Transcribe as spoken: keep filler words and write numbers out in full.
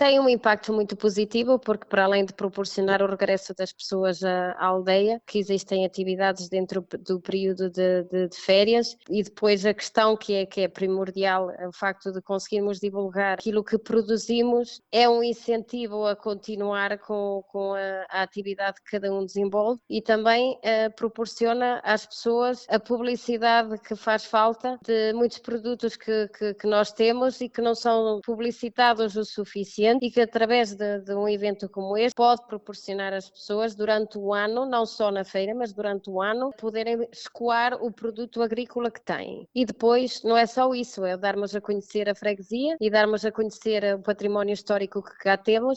tem um impacto muito positivo, porque para além de proporcionar o regresso das pessoas à, à aldeia, que existem atividades dentro do período de, de, de férias, e depois a questão que é, que é primordial, é o facto de conseguirmos divulgar aquilo que produzimos, é um incentivo a continuar com, com a, a atividade que cada um desenvolve, e também uh, proporciona às pessoas a publicidade que faz falta de muitos produtos que, que, que nós temos e que não são publicitados o suficiente, e que através de, de um evento como este pode proporcionar às pessoas durante o ano, não só na feira, mas durante o ano, poderem escoar o produto agrícola que têm. E depois não é só isso, é darmos a conhecer a freguesia e darmos a conhecer o património histórico que cá temos,